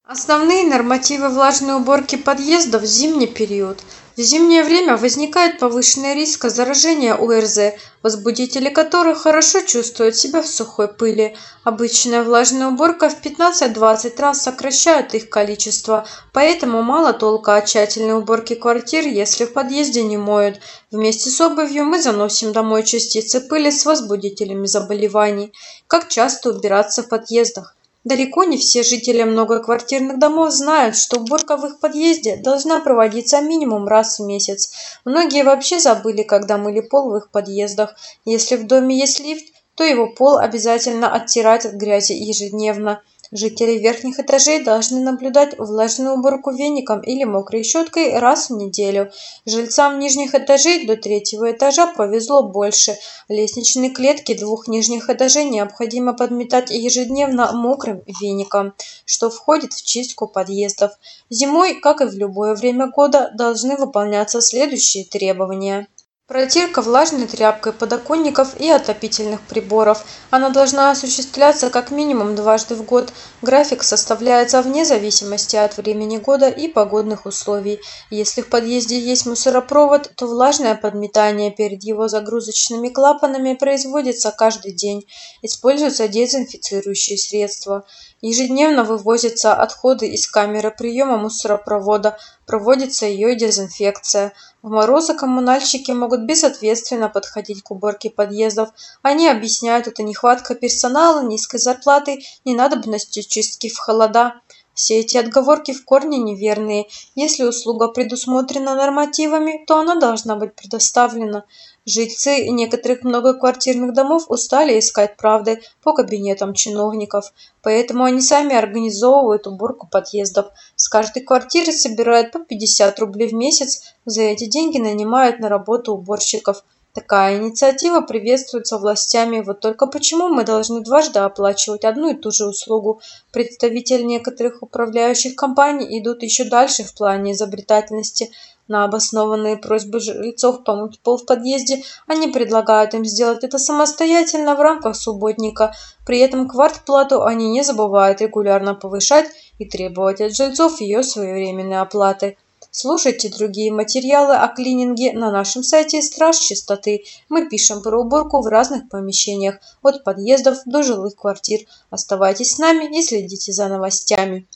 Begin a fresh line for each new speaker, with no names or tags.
Основные нормативы влажной уборки подъездов в зимний период. В зимнее время возникает повышенный риск заражения ОРЗ, возбудители которых хорошо чувствуют себя в сухой пыли. Обычная влажная уборка в 15-20 раз сокращает их количество, поэтому мало толка от тщательной уборки квартир, если в подъезде не моют. Вместе с обувью мы заносим домой частицы пыли с возбудителями заболеваний. Как часто убираться в подъездах? Далеко не все жители многоквартирных домов знают, что уборка в их подъезде должна проводиться минимум раз в месяц. Многие вообще забыли, когда мыли пол в их подъездах. Если в доме есть лифт, то его пол обязательно оттирать от грязи ежедневно. Жители верхних этажей должны наблюдать влажную уборку веником или мокрой щеткой раз в неделю. Жильцам нижних этажей до третьего этажа повезло больше. Лестничные клетки двух нижних этажей необходимо подметать ежедневно мокрым веником, что входит в чистку подъездов. Зимой, как и в любое время года, должны выполняться следующие требования. Протирка влажной тряпкой подоконников и отопительных приборов. Она должна осуществляться как минимум дважды в год. График составляется вне зависимости от времени года и погодных условий. Если в подъезде есть мусоропровод, то влажное подметание перед его загрузочными клапанами производится каждый день. Используются дезинфицирующие средства. Ежедневно вывозятся отходы из камеры приема мусоропровода, проводится ее дезинфекция. В морозы коммунальщики могут безответственно подходить к уборке подъездов. Они объясняют это нехваткой персонала, низкой зарплатой, ненадобностью чистки в холода. Все эти отговорки в корне неверные. Если услуга предусмотрена нормативами, то она должна быть предоставлена. Жильцы некоторых многоквартирных домов устали искать правды по кабинетам чиновников, поэтому они сами организовывают уборку подъездов. С каждой квартиры собирают по 50 рублей в месяц, за эти деньги нанимают на работу уборщиков. Такая инициатива приветствуется властями, вот только почему мы должны дважды оплачивать одну и ту же услугу? Представители некоторых управляющих компаний идут еще дальше в плане изобретательности. На обоснованные просьбы жильцов помыть пол в подъезде они предлагают им сделать это самостоятельно в рамках субботника. При этом квартплату они не забывают регулярно повышать и требовать от жильцов ее своевременной оплаты. Слушайте другие материалы о клининге на нашем сайте «Страж чистоты». Мы пишем про уборку в разных помещениях, от подъездов до жилых квартир. Оставайтесь с нами и следите за новостями.